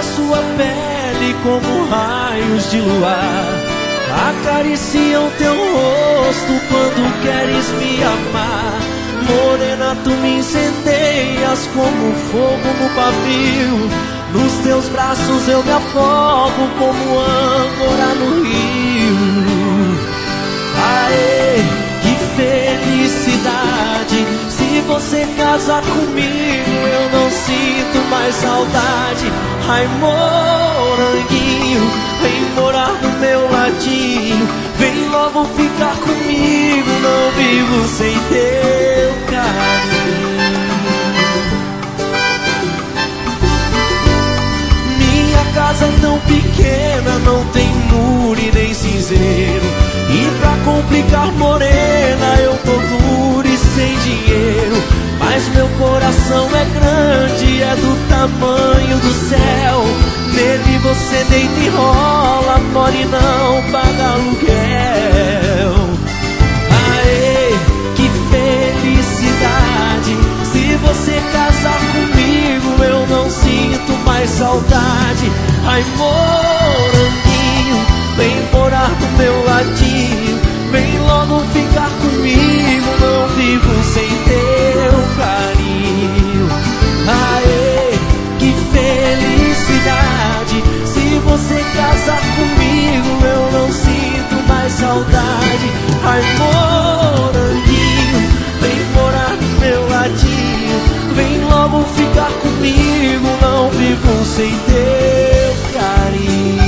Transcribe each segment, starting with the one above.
a sua pele como raios de luar, acariciam teu rosto quando queres me amar. Morena, tu me incendeias como fogo no pavio. Nos teus braços eu me afogo como âncora no rio. Aê, que felicidade! Se você casar comigo eu não sinto mais saudade. Ai, moranguinho, vem morar no meu ladinho. Vem logo ficar comigo, não vivo sem teu carinho. Minha casa é tão pequena, não tem muro e nem cinzeiro. E pra complicar, morena, eu tô duro e sem dinheiro. Mas meu coração é grande, é do tamanho do céu. Nele você deita e rola, mora e não paga aluguel. Aê, que felicidade! Se você casar comigo eu não sinto mais saudade. Ai, moranguinho, vem morar do meu ladinho. Vem logo ficar comigo, não vivo sem teu carinho. Aê, que felicidade! Se você casar comigo eu não sinto mais saudade. Ai, moranguinho, vem morar do meu ladinho. Vem logo ficar comigo, não vivo sem teu carinho.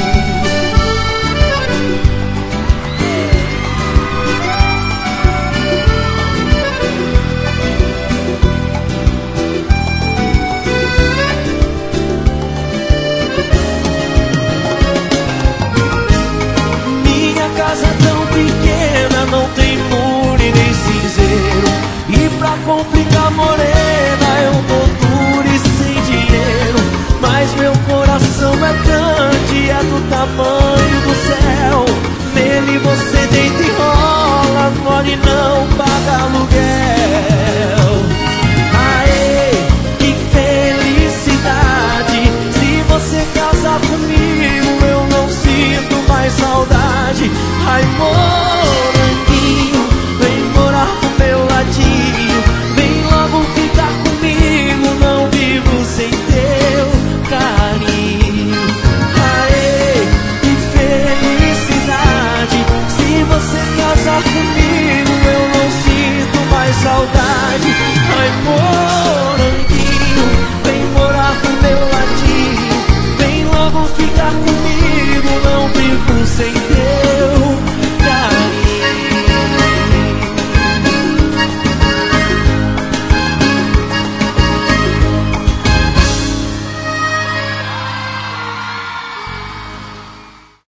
Casa tão pequena, não tem muro e nem cinzeiro. E pra complicar, morena, eu tô duro e sem dinheiro. Mas meu coração é grande, é do tamanho do céu. Nele você deita e rola, mora e não paga aluguel. Aê, que felicidade! Se você casar comigo eu não sinto mais saudade. Ai, moranguinho, vem morar do meu ladinho. Vem logo ficar comigo, não vivo sem teu carinho. Aê, que felicidade! Se você casar comigo eu não sinto mais saudade. Ai, moranguinho,